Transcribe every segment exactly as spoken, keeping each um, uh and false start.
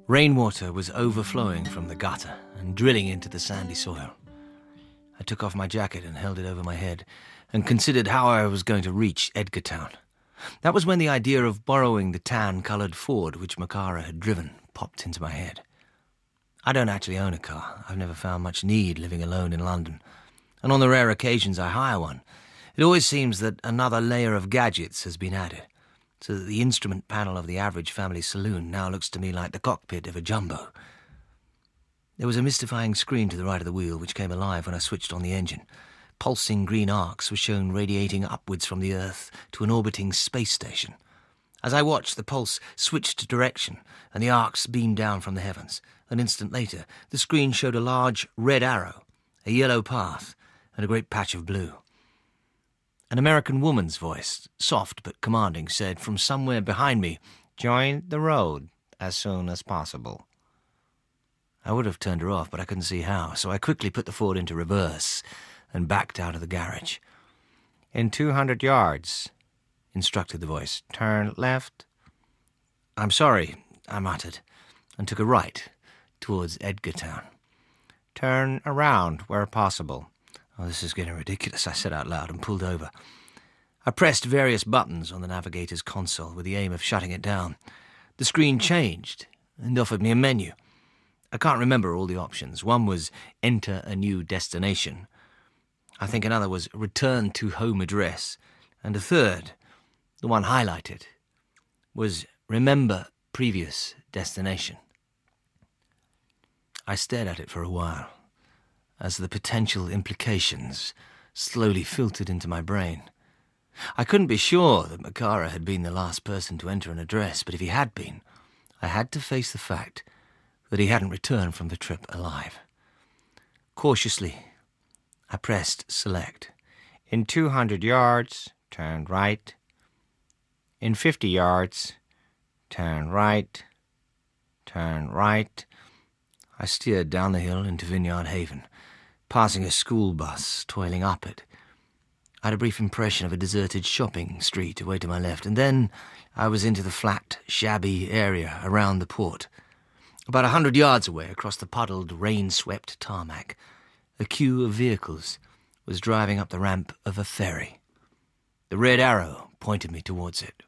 Rainwater was overflowing from the gutter and drilling into the sandy soil. I took off my jacket and held it over my head and considered how I was going to reach Edgartown. That was when the idea of borrowing the tan-coloured Ford which Makara had driven popped into my head. I don't actually own a car. I've never found much need living alone in London. And on the rare occasions I hire one, it always seems that another layer of gadgets has been added, so that the instrument panel of the average family saloon now looks to me like the cockpit of a jumbo. There was a mystifying screen to the right of the wheel which came alive when I switched on the engine. Pulsing green arcs were shown radiating upwards from the Earth to an orbiting space station. As I watched, the pulse switched direction, and the arcs beamed down from the heavens. An instant later, the screen showed a large red arrow, a yellow path, and a great patch of blue. An American woman's voice, soft but commanding, said from somewhere behind me, "Join the road as soon as possible." I would have turned her off, but I couldn't see how, so I quickly put the Ford into reverse and backed out of the garage. "In two hundred yards, instructed the voice. "Turn left." "I'm sorry," I muttered, and took a right towards Edgartown. "Turn around where possible." "Oh, this is getting ridiculous," I said out loud and pulled over. I pressed various buttons on the navigator's console with the aim of shutting it down. The screen changed and offered me a menu. I can't remember all the options. One was enter a new destination. I think another was return to home address. And a third, the one highlighted, was remember previous destination. I stared at it for a while as the potential implications slowly filtered into my brain. I couldn't be sure that Makara had been the last person to enter an address, but if he had been, I had to face the fact that he hadn't returned from the trip alive. Cautiously, I pressed select. "In two hundred yards, turn right. In fifty yards, turn right. Turn right." I steered down the hill into Vineyard Haven, passing a school bus toiling up it. I had a brief impression of a deserted shopping street away to my left, and then I was into the flat, shabby area around the port. About a hundred yards away, across the puddled, rain-swept tarmac, a queue of vehicles was driving up the ramp of a ferry. The red arrow pointed me towards it.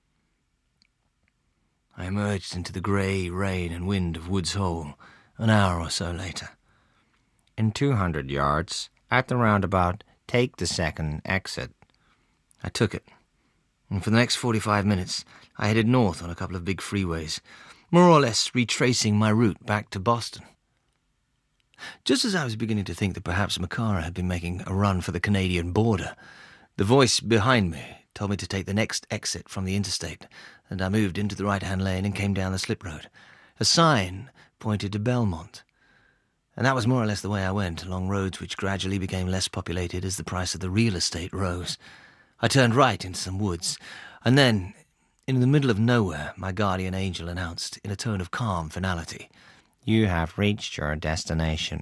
I emerged into the grey rain and wind of Woods Hole an hour or so later. "In two hundred yards, at the roundabout, take the second exit." I took it, and for the next forty-five minutes I headed north on a couple of big freeways, more or less retracing my route back to Boston. Just as I was beginning to think that perhaps Makara had been making a run for the Canadian border, the voice behind me told me to take the next exit from the interstate, and I moved into the right-hand lane and came down the slip road. A sign pointed to Belmont, and that was more or less the way I went, along roads which gradually became less populated as the price of the real estate rose. I turned right into some woods, and then, in the middle of nowhere, my guardian angel announced, in a tone of calm finality, "You have reached your destination."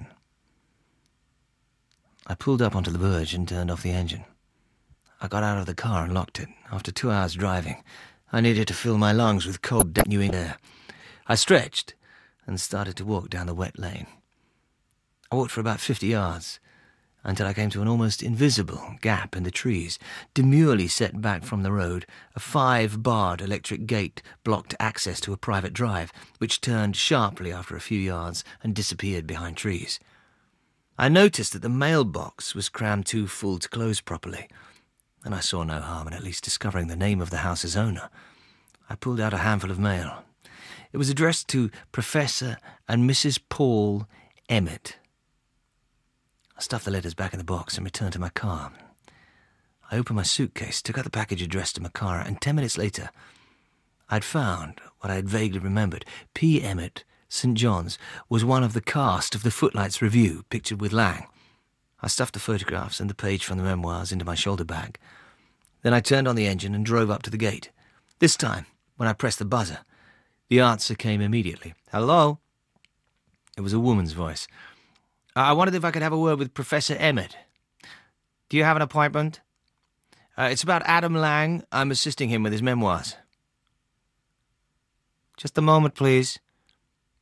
I pulled up onto the verge and turned off the engine. I got out of the car and locked it. After two hours driving, I needed to fill my lungs with cold, damp New England air. I stretched and started to walk down the wet lane. I walked for about fifty yards, until I came to an almost invisible gap in the trees. Demurely set back from the road, a five-barred electric gate blocked access to a private drive, which turned sharply after a few yards and disappeared behind trees. I noticed that the mailbox was crammed too full to close properly, and I saw no harm in at least discovering the name of the house's owner. I pulled out a handful of mail. It was addressed to Professor and Missus Paul Emmett. I stuffed the letters back in the box and returned to my car. I opened my suitcase, took out the package addressed to Makara, and ten minutes later, I'd found what I had vaguely remembered. P. Emmett, Saint John's, was one of the cast of the Footlights Review, pictured with Lang. I stuffed the photographs and the page from the memoirs into my shoulder bag. Then I turned on the engine and drove up to the gate. This time, when I pressed the buzzer, the answer came immediately. "Hello?" It was a woman's voice. "I wondered if I could have a word with Professor Emmett." "Do you have an appointment?" Uh, it's about Adam Lang. I'm assisting him with his memoirs." "Just a moment, please."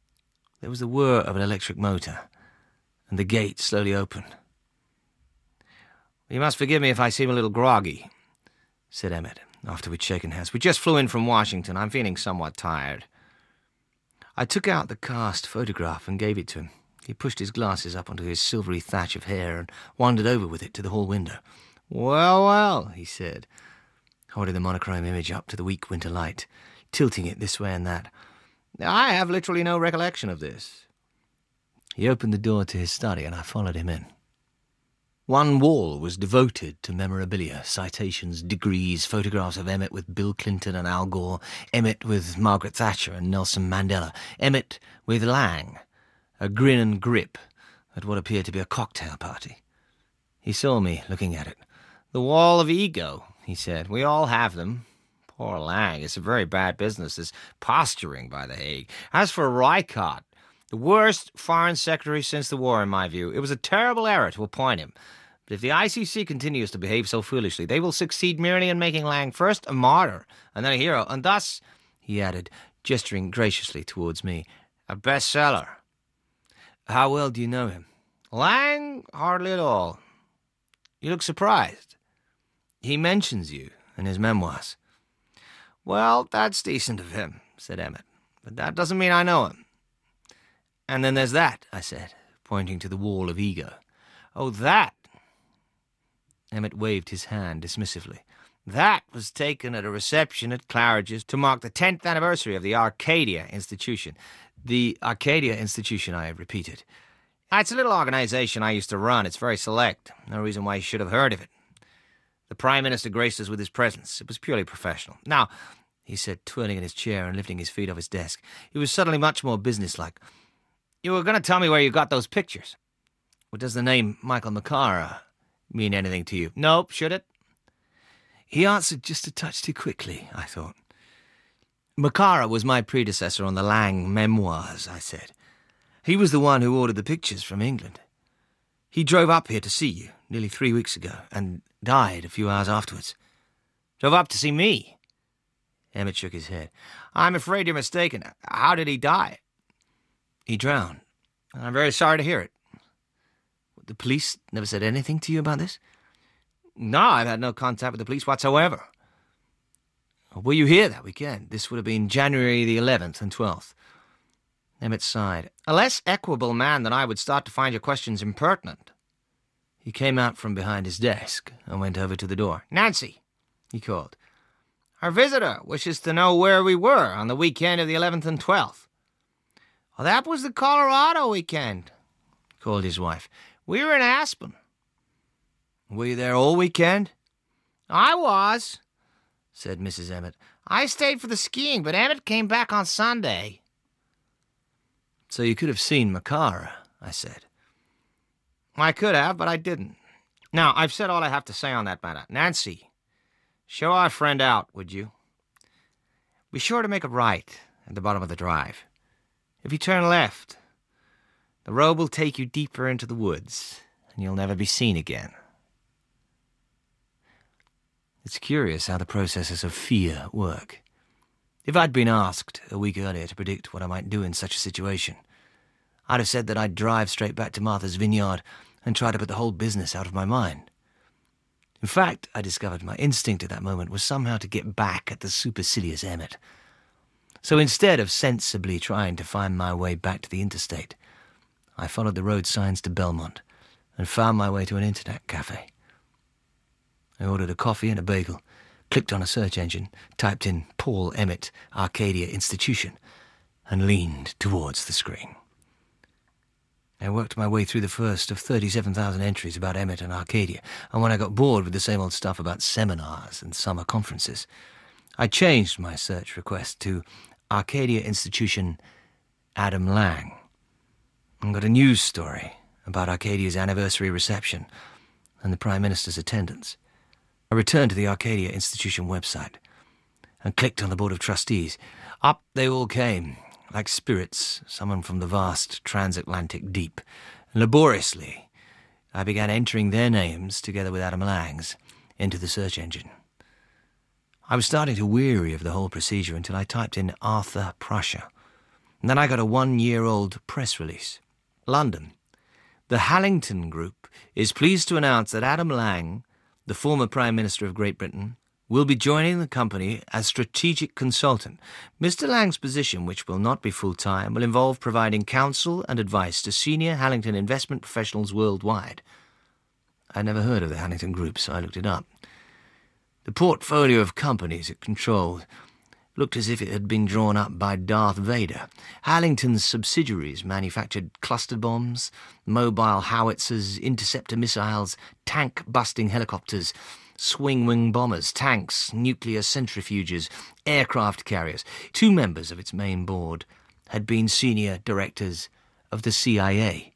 There was the whir of an electric motor, and the gate slowly opened. "You must forgive me if I seem a little groggy," said Emmett, after we'd shaken hands. "We just flew in from Washington. I'm feeling somewhat tired." I took out the cast photograph and gave it to him. He pushed his glasses up onto his silvery thatch of hair and wandered over with it to the hall window. "Well, well," he said, holding the monochrome image up to the weak winter light, tilting it this way and that. "I have literally no recollection of this." He opened the door to his study, and I followed him in. One wall was devoted to memorabilia, citations, degrees, photographs of Emmett with Bill Clinton and Al Gore, Emmett with Margaret Thatcher and Nelson Mandela, Emmett with Lang, a grin and grip at what appeared to be a cocktail party. He saw me looking at it. "The wall of ego," he said. "We all have them. Poor Lang, it's a very bad business, this posturing by the Hague. As for Reichardt, the worst foreign secretary since the war, in my view, it was a terrible error to appoint him. But if the I C C continues to behave so foolishly, they will succeed merely in making Lang first a martyr, and then a hero, and thus," he added, gesturing graciously towards me, "a bestseller." "How well do you know him?" "Lang, hardly at all." "You look surprised." "He mentions you in his memoirs." "Well, that's decent of him," said Emmett, "but that doesn't mean I know him." "And then there's that," I said, pointing to the wall of ego. "Oh, that!" Emmett waved his hand dismissively. "That was taken at a reception at Claridge's to mark the tenth anniversary of the Arcadia Institution." "The Arcadia Institution," I repeated. "It's a little organization I used to run. It's very select. No reason why you should have heard of it. The Prime Minister graced us with his presence. It was purely professional. Now," he said, twirling in his chair and lifting his feet off his desk, he was suddenly much more businesslike, "you were going to tell me where you got those pictures. Well, does the name Michael Macara mean anything to you?" "Nope, should it?" He answered just a touch too quickly, I thought. "Macara was my predecessor on the Lang memoirs," I said. "He was the one who ordered the pictures from England. He drove up here to see you nearly three weeks ago and died a few hours afterwards." "Drove up to see me?" Emmett shook his head. "I'm afraid you're mistaken. How did he die?" "He drowned. I'm very sorry to hear it." "The police never said anything to you about this?" "No, I've had no contact with the police whatsoever." "Were you here that weekend? This would have been January the eleventh and twelfth. Emmett sighed. "A less equable man than I would start to find your questions impertinent." He came out from behind his desk and went over to the door. "Nancy," he called. "Our visitor wishes to know where we were on the weekend of the eleventh and twelfth. "Oh, that was the Colorado weekend," called his wife. "We were in Aspen." "Were you there all weekend?" "I was," said Missus Emmett. "I stayed for the skiing, but Emmett came back on Sunday." "So you could have seen Macara," I said. "I could have, but I didn't. Now, I've said all I have to say on that matter. Nancy, show our friend out, would you? Be sure to make a right at the bottom of the drive. If you turn left, the road will take you deeper into the woods, and you'll never be seen again." It's curious how the processes of fear work. If I'd been asked a week earlier to predict what I might do in such a situation, I'd have said that I'd drive straight back to Martha's Vineyard and try to put the whole business out of my mind. In fact, I discovered my instinct at that moment was somehow to get back at the supercilious Emmett. So instead of sensibly trying to find my way back to the interstate, I followed the road signs to Belmont and found my way to an internet cafe. I ordered a coffee and a bagel, clicked on a search engine, typed in Paul Emmett, Arcadia Institution, and leaned towards the screen. I worked my way through the first of thirty-seven thousand entries about Emmett and Arcadia, and when I got bored with the same old stuff about seminars and summer conferences, I changed my search request to Arcadia Institution Adam Lang, and got a news story about Arcadia's anniversary reception and the Prime Minister's attendance. I returned to the Arcadia Institution website and clicked on the Board of Trustees. Up they all came, like spirits summoned from the vast transatlantic deep. And laboriously, I began entering their names, together with Adam Lang's, into the search engine. I was starting to weary of the whole procedure until I typed in Arthur Prussia. And then I got a one-year-old press release. London. The Hallington Group is pleased to announce that Adam Lang, the former Prime Minister of Great Britain, will be joining the company as strategic consultant. Mister Lang's position, which will not be full-time, will involve providing counsel and advice to senior Hallington investment professionals worldwide. I'd never heard of the Hallington Group, so I looked it up. The portfolio of companies it controlled looked as if it had been drawn up by Darth Vader. Hallington's subsidiaries manufactured cluster bombs, mobile howitzers, interceptor missiles, tank-busting helicopters, swing-wing bombers, tanks, nuclear centrifuges, aircraft carriers. Two members of its main board had been senior directors of the C I A.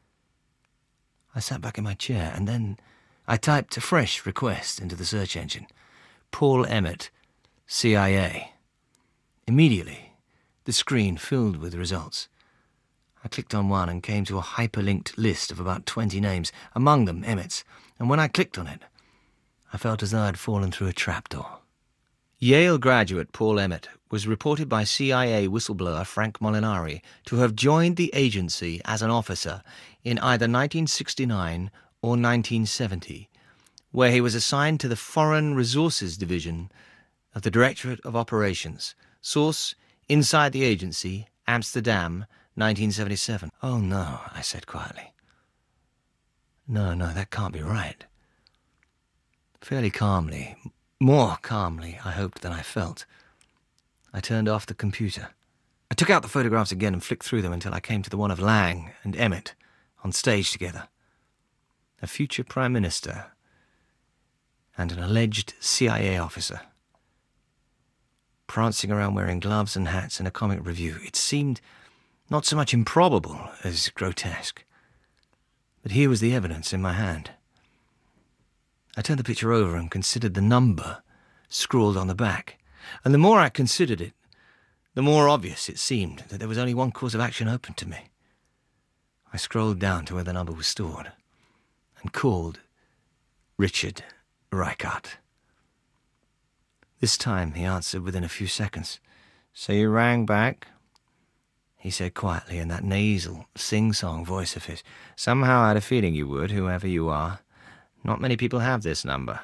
I sat back in my chair, and then I typed a fresh request into the search engine. Paul Emmett, C I A. Immediately, the screen filled with results. I clicked on one and came to a hyperlinked list of about twenty names, among them Emmett's, and when I clicked on it, I felt as though I'd fallen through a trapdoor. Yale graduate Paul Emmett was reported by C I A whistleblower Frank Molinari to have joined the agency as an officer in either nineteen sixty-nine or nineteen seventy, where he was assigned to the Foreign Resources Division of the Directorate of Operations. Source, inside the agency, Amsterdam, nineteen seventy-seven. Oh, no, I said quietly. No, no, that can't be right. Fairly calmly, more calmly, I hoped, than I felt, I turned off the computer. I took out the photographs again and flicked through them until I came to the one of Lang and Emmett on stage together. A future Prime Minister and an alleged C I A officer, prancing around wearing gloves and hats in a comic review. It seemed not so much improbable as grotesque. But here was the evidence in my hand. I turned the picture over and considered the number scrawled on the back, and the more I considered it, the more obvious it seemed that there was only one course of action open to me. I scrolled down to where the number was stored and called Richard Reichart. This time he answered within a few seconds. So you rang back? He said quietly in that nasal, sing-song voice of his. Somehow I had a feeling you would, whoever you are. Not many people have this number.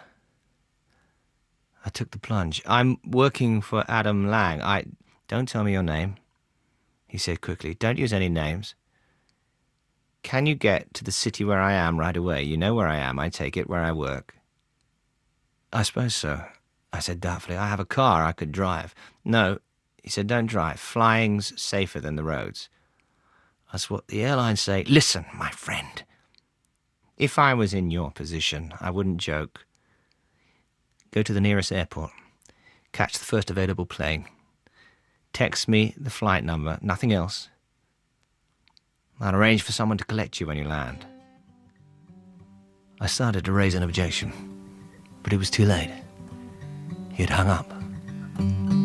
I took the plunge. I'm working for Adam Lang. I... Don't tell me your name, he said quickly. Don't use any names. Can you get to the city where I am right away? You know where I am, I take it, where I work. I suppose so, I said doubtfully. I have a car I could drive. No, he said, don't drive. Flying's safer than the roads. That's what the airlines say. Listen, my friend. If I was in your position, I wouldn't joke. Go to the nearest airport. Catch the first available plane. Text me the flight number, nothing else. I'll arrange for someone to collect you when you land. I started to raise an objection, but it was too late. He had hung up.